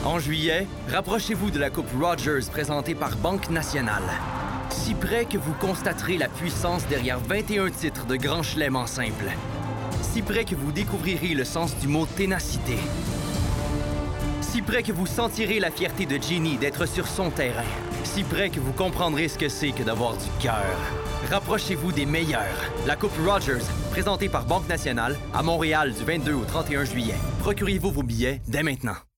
En juillet, rapprochez-vous de la Coupe Rogers présentée par Banque Nationale. Si près que vous constaterez la puissance derrière 21 titres de Grand Chelem en simple. Si près que vous découvrirez le sens du mot ténacité. Si près que vous sentirez la fierté de Ginny d'être sur son terrain. Si près que vous comprendrez ce que c'est que d'avoir du cœur. Rapprochez-vous des meilleurs. La Coupe Rogers, présentée par Banque Nationale, à Montréal du 22 au 31 juillet. Procurez-vous vos billets dès maintenant.